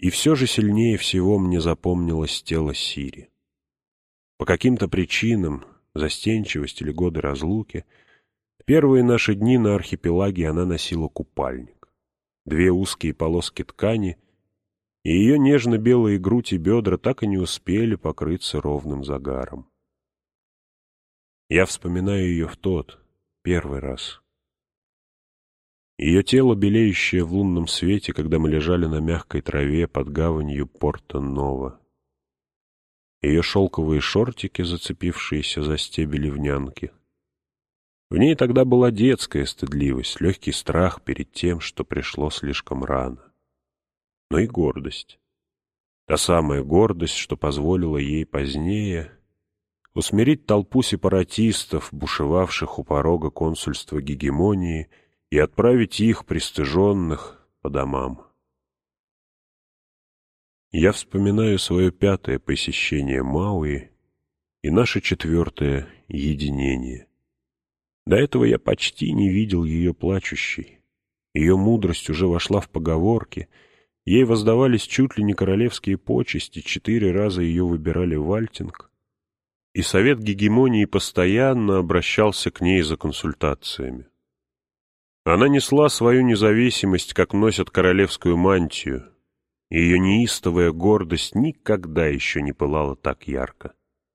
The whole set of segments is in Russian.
И все же сильнее всего мне запомнилось тело Сири. По каким-то причинам, застенчивость или годы разлуки, в первые наши дни на архипелаге она носила купальник. 2 узкие полоски ткани, и ее нежно-белые грудь и бедра так и не успели покрыться ровным загаром. Я вспоминаю ее в тот, первый раз. Ее тело, белеющее в лунном свете, когда мы лежали на мягкой траве под гаванью Порто-Ново. Ее шелковые шортики, зацепившиеся за стебель ливнянки. В ней тогда была детская стыдливость, легкий страх перед тем, что пришло слишком рано. Но и гордость. Та самая гордость, что позволила ей позднее усмирить толпу сепаратистов, бушевавших у порога консульства гегемонии, и отправить их, пристыженных, по домам. Я вспоминаю свое 5-е посещение Мауи и наше 4-е единение. До этого я почти не видел ее плачущей. Ее мудрость уже вошла в поговорки, ей воздавались чуть ли не королевские почести, 4 раза ее выбирали в Альтинг, и Совет гегемонии постоянно обращался к ней за консультациями. Она несла свою независимость, как носят королевскую мантию, и ее неистовая гордость никогда еще не пылала так ярко.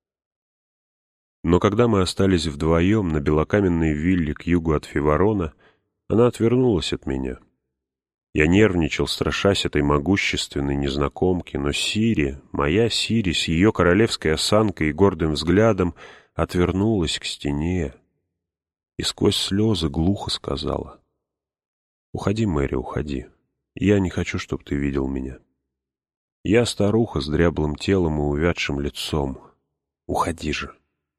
Но когда мы остались вдвоем на белокаменной вилле к югу от Фиварона, она отвернулась от меня. Я нервничал, страшась этой могущественной незнакомки, но Сири, моя Сири, с ее королевской осанкой и гордым взглядом, отвернулась к стене и сквозь слезы глухо сказала: «Уходи, Мэри, уходи. Я не хочу, чтобы ты видел меня. Я старуха с дряблым телом и увядшим лицом. Уходи же».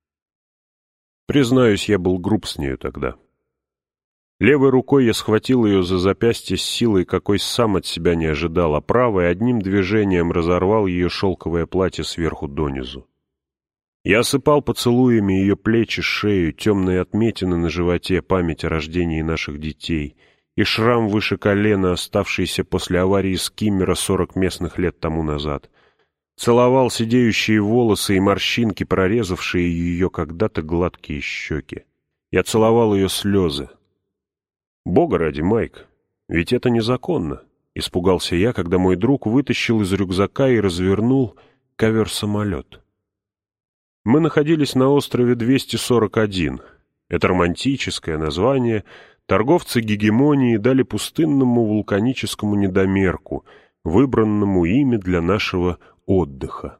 Признаюсь, я был груб с нею тогда. Левой рукой я схватил ее за запястье с силой, какой сам от себя не ожидал, а правой одним движением разорвал ее шелковое платье сверху донизу. Я осыпал поцелуями ее плечи, шею, темные отметины на животе, память о рождении наших детей и шрам выше колена, оставшийся после аварии скиммера 40 местных лет тому назад. Целовал сидеющие волосы и морщинки, прорезавшие ее когда-то гладкие щеки. Я целовал ее слезы. «Бога ради, Майк, ведь это незаконно», — испугался я, когда мой друг вытащил из рюкзака и развернул ковер-самолет. Мы находились на острове 241. Это романтическое название торговцы гегемонии дали пустынному вулканическому недомерку, выбранному ими для нашего отдыха.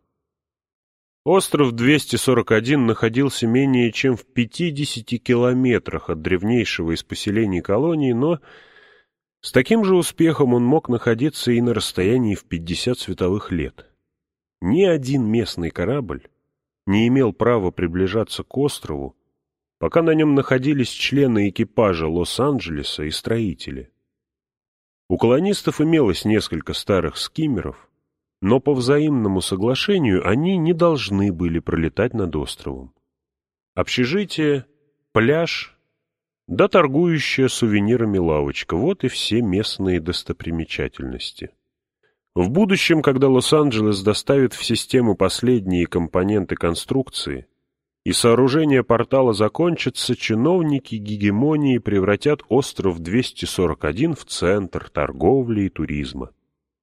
Остров 241 находился менее чем в 50 километрах от древнейшего из поселений колонии, но с таким же успехом он мог находиться и на расстоянии в 50 световых лет. Ни один местный корабль не имел права приближаться к острову, пока на нем находились члены экипажа Лос-Анджелеса и строители. У колонистов имелось несколько старых скиммеров, но по взаимному соглашению они не должны были пролетать над островом. Общежитие, пляж, да торгующая сувенирами лавочка — вот и все местные достопримечательности. В будущем, когда Лос-Анджелес доставит в систему последние компоненты конструкции и сооружение портала закончится, чиновники гегемонии превратят остров 241 в центр торговли и туризма.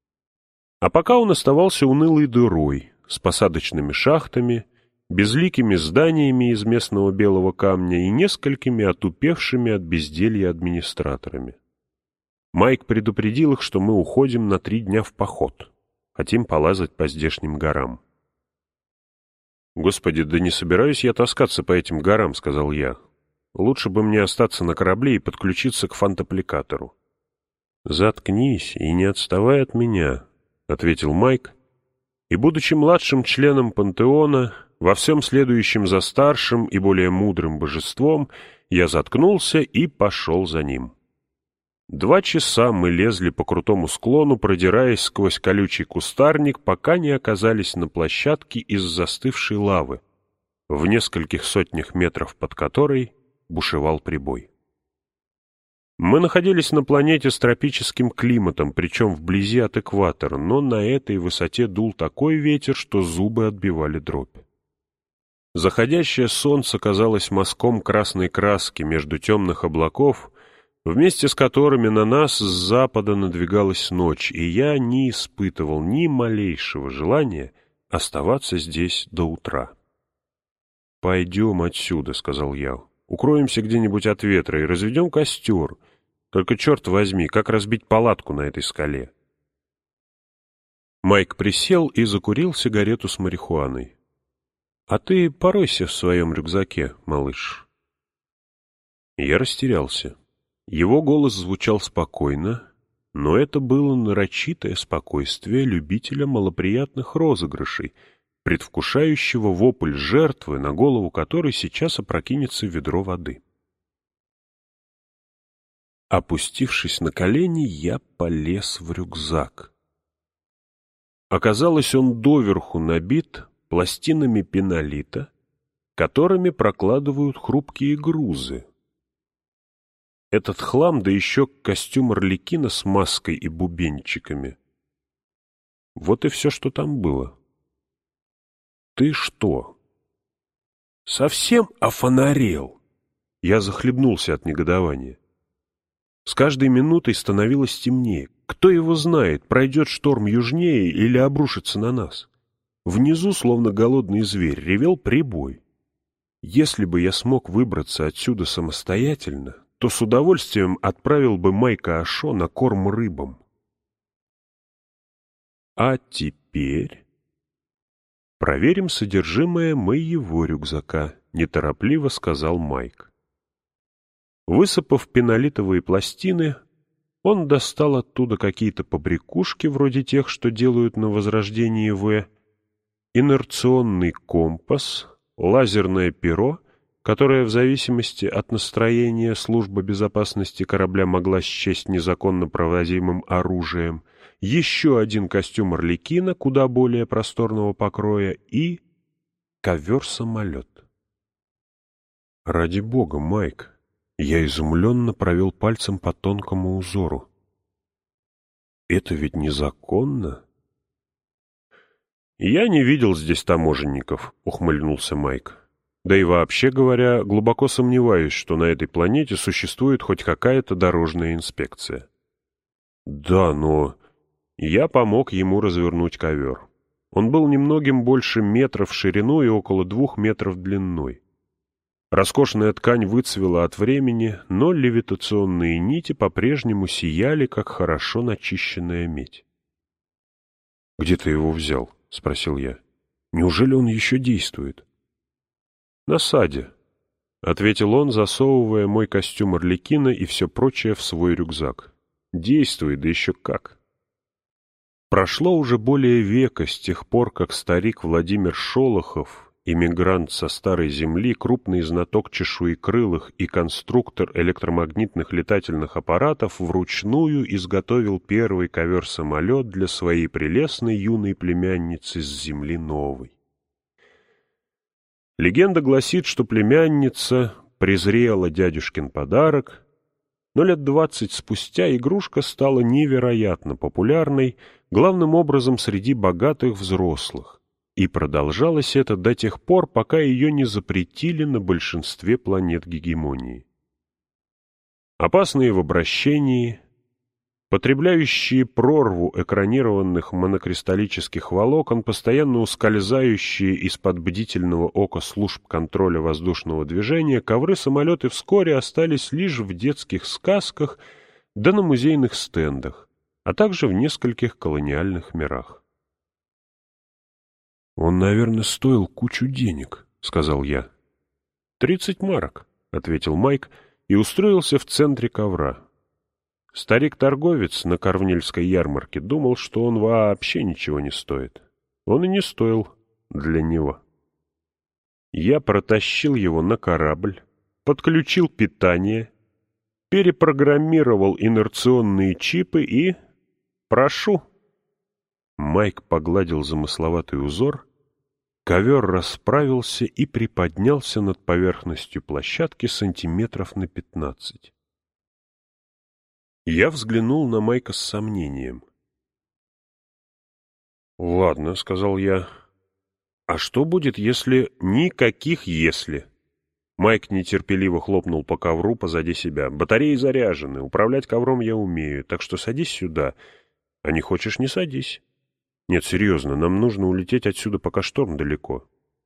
А пока он оставался унылой дырой, с посадочными шахтами, безликими зданиями из местного белого камня и несколькими отупевшими от безделья администраторами. Майк предупредил их, что мы уходим на 3 дня в поход, хотим полазать по здешним горам. «Господи, да не собираюсь я таскаться по этим горам», — сказал я. «Лучше бы мне остаться на корабле и подключиться к фантапликатору». «Заткнись и не отставай от меня», — ответил Майк, и, будучи младшим членом пантеона, во всем следующем за старшим и более мудрым божеством, я заткнулся и пошел за ним. 2 часа мы лезли по крутому склону, продираясь сквозь колючий кустарник, пока не оказались на площадке из застывшей лавы, в нескольких сотнях метров под которой бушевал прибой. Мы находились на планете с тропическим климатом, причем вблизи от экватора, но на этой высоте дул такой ветер, что зубы отбивали дробь. Заходящее солнце казалось мазком красной краски между темных облаков, вместе с которыми на нас с запада надвигалась ночь, и я не испытывал ни малейшего желания оставаться здесь до утра. «Пойдем отсюда», — сказал я. «Укроемся где-нибудь от ветра и разведем костер. Только, черт возьми, как разбить палатку на этой скале?» Майк присел и закурил сигарету с марихуаной. «А ты поройся в своем рюкзаке, малыш». Я растерялся. Его голос звучал спокойно, но это было нарочитое спокойствие любителя малоприятных розыгрышей, предвкушающего вопль жертвы, на голову которой сейчас опрокинется ведро воды. Опустившись на колени, я полез в рюкзак. Оказалось, он доверху набит пластинами пенолита, которыми прокладывают хрупкие грузы. Этот хлам, да еще костюм Арлекина с маской и бубенчиками. Вот и все, что там было. «Ты что, совсем офонарел?» Я захлебнулся от негодования. С каждой минутой становилось темнее. Кто его знает, пройдет шторм южнее или обрушится на нас. Внизу, словно голодный зверь, ревел прибой. Если бы я смог выбраться отсюда самостоятельно, то с удовольствием отправил бы Майка Ашо на корм рыбам. А теперь проверим содержимое моего рюкзака, неторопливо сказал Майк. Высыпав пенолитовые пластины, он достал оттуда какие-то побрякушки, вроде тех, что делают на Возрождении В, инерционный компас, лазерное перо, которое в зависимости от настроения служба безопасности корабля могла счесть незаконно провозимым оружием, еще один костюм Арлекина, куда более просторного покроя, и ковер-самолет. Ради бога, Майк! Я изумленно провел пальцем по тонкому узору. Это ведь незаконно? Я не видел здесь таможенников, ухмыльнулся Майк. Да и вообще говоря, глубоко сомневаюсь, что на этой планете существует хоть какая-то дорожная инспекция. Да, но... Я помог ему развернуть ковер. Он был немногим больше метра в ширину и около 2 метров длиной. Роскошная ткань выцвела от времени, но левитационные нити по-прежнему сияли, как хорошо начищенная медь. — Где ты его взял? — спросил я. — Неужели он еще действует? — На саде, — ответил он, засовывая мой костюм Арлекина и все прочее в свой рюкзак. — Действует, да еще как. Прошло уже более века с тех пор, как старик Владимир Шолохов, иммигрант со старой земли, крупный знаток чешуекрылых и конструктор электромагнитных летательных аппаратов, вручную изготовил первый ковер-самолет для своей прелестной юной племянницы с Земли Новой. Легенда гласит, что племянница презрела дядюшкин подарок, но лет 20 спустя игрушка стала невероятно популярной, главным образом среди богатых взрослых. И продолжалось это до тех пор, пока ее не запретили на большинстве планет гегемонии. Опасные в обращении, потребляющие прорву экранированных монокристаллических волокон, постоянно ускользающие из-под бдительного ока служб контроля воздушного движения, ковры-самолеты вскоре остались лишь в детских сказках да на музейных стендах, а также в нескольких колониальных мирах. «Он, наверное, стоил кучу денег», — сказал я. 30 марок», — ответил Майк и устроился в центре ковра. Старик-торговец на Корнвильской ярмарке думал, что он вообще ничего не стоит. Он и не стоил для него. Я протащил его на корабль, подключил питание, перепрограммировал инерционные чипы и... прошу. Майк погладил замысловатый узор. Ковер расправился и приподнялся над поверхностью площадки сантиметров на 15. Я взглянул на Майка с сомнением. «Ладно», — сказал я. «А что будет, если...» «Никаких «если». Майк нетерпеливо хлопнул по ковру позади себя. «Батареи заряжены, управлять ковром я умею, так что садись сюда. А не хочешь — не садись. Нет, серьезно, нам нужно улететь отсюда, пока шторм далеко».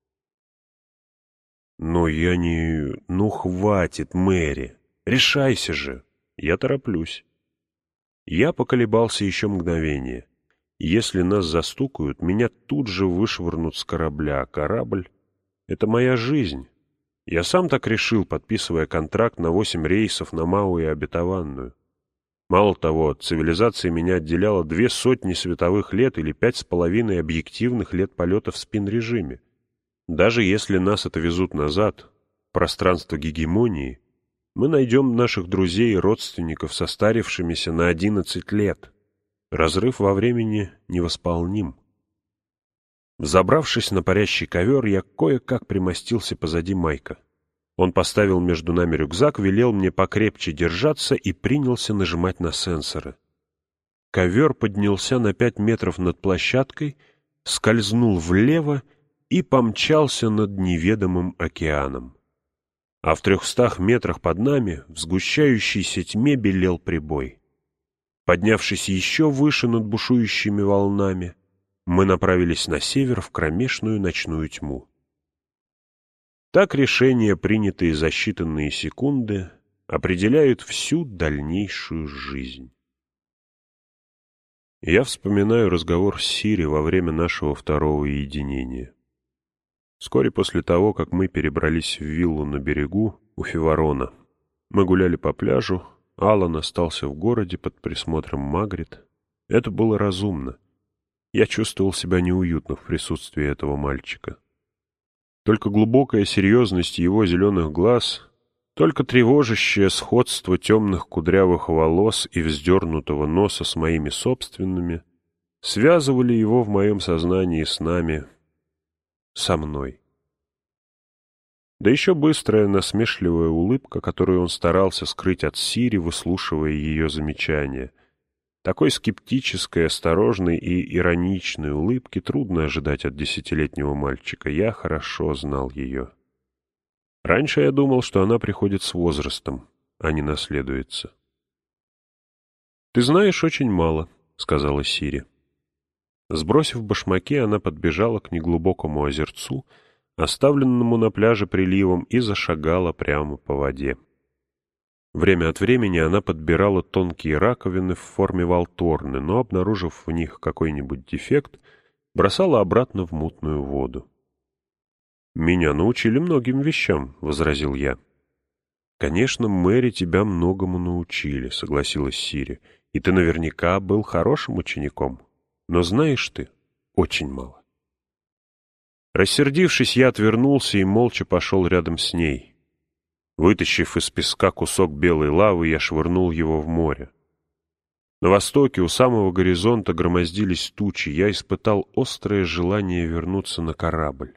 «Но я не... Ну, хватит, Мэри. Решайся же. Я тороплюсь». Я поколебался еще мгновение. Если нас застукают, меня тут же вышвырнут с корабля, а корабль — это моя жизнь. Я сам так решил, подписывая контракт на 8 рейсов на Мау и обетованную. Мало того, от цивилизации меня отделяло 200 световых лет или 5,5 объективных лет полета в спин-режиме. Даже если нас отвезут назад, в пространство гегемонии, мы найдем наших друзей и родственников, состарившимися на 11 лет. Разрыв во времени невосполним. Взобравшись на парящий ковер, я кое-как примостился позади Майка. Он поставил между нами рюкзак, велел мне покрепче держаться и принялся нажимать на сенсоры. Ковер поднялся на 5 метров над площадкой, скользнул влево и помчался над неведомым океаном. А в 300 метрах под нами в сгущающейся тьме белел прибой. Поднявшись еще выше над бушующими волнами, мы направились на север в кромешную ночную тьму. Так решения, принятые за считанные секунды, определяют всю дальнейшую жизнь. Я вспоминаю разговор с Сири во время нашего второго единения. Вскоре после того, как мы перебрались в виллу на берегу у Фиварона, мы гуляли по пляжу, Алан остался в городе под присмотром Магрит. Это было разумно. Я чувствовал себя неуютно в присутствии этого мальчика. Только глубокая серьезность его зеленых глаз, только тревожащее сходство темных кудрявых волос и вздернутого носа с моими собственными связывали его в моем сознании с нами, со мной. Да еще быстрая насмешливая улыбка, которую он старался скрыть от Сири, выслушивая ее замечания. Такой скептической, осторожной и ироничной улыбки трудно ожидать от 10-летнего мальчика. Я хорошо знал ее. Раньше я думал, что она приходит с возрастом, а не наследуется. «Ты знаешь очень мало», — сказала Сири. Сбросив башмаки, она подбежала к неглубокому озерцу, оставленному на пляже приливом, и зашагала прямо по воде. Время от времени она подбирала тонкие раковины в форме валторны, но, обнаружив в них какой-нибудь дефект, бросала обратно в мутную воду. «Меня научили многим вещам», — возразил я. «Конечно, Мэри тебя многому научили», — согласилась Сири, «и ты наверняка был хорошим учеником. Но знаешь ты очень мало». Рассердившись, я отвернулся и молча пошел рядом с ней. Вытащив из песка кусок белой лавы, я швырнул его в море. На востоке у самого горизонта громоздились тучи, я испытал острое желание вернуться на корабль.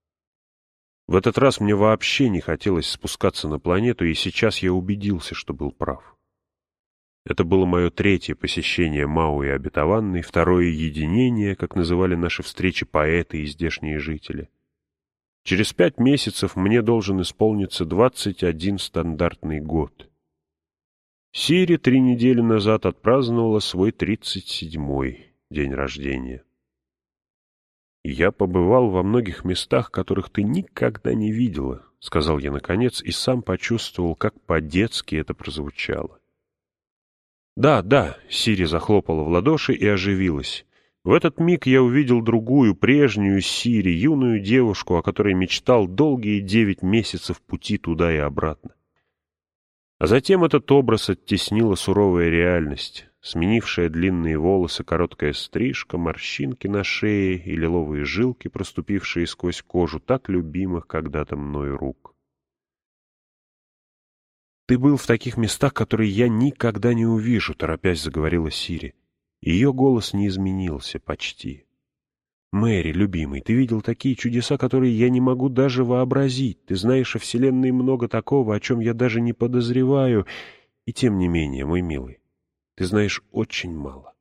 В этот раз мне вообще не хотелось спускаться на планету, и сейчас я убедился, что был прав. Это было мое 3-е посещение Мау и обетованной, 2-е единение, как называли наши встречи поэты и здешние жители. Через 5 месяцев мне должен исполниться 21 стандартный год. Сири 3 недели назад отпраздновала свой 37-й день рождения. «Я побывал во многих местах, которых ты никогда не видела», — сказал я наконец, и сам почувствовал, как по-детски это прозвучало. «Да, да», — Сири захлопала в ладоши и оживилась. В этот миг я увидел другую, прежнюю Сири, юную девушку, о которой мечтал долгие 9 месяцев пути туда и обратно. А затем этот образ оттеснила суровая реальность, сменившая длинные волосы, короткая стрижка, морщинки на шее и лиловые жилки, проступившие сквозь кожу так любимых когда-то мною рук. «Ты был в таких местах, которые я никогда не увижу», — торопясь заговорила Сири. Ее голос не изменился почти. «Мэри, любимый, ты видел такие чудеса, которые я не могу даже вообразить. Ты знаешь о Вселенной много такого, о чем я даже не подозреваю. И тем не менее, мой милый, Ты знаешь очень мало.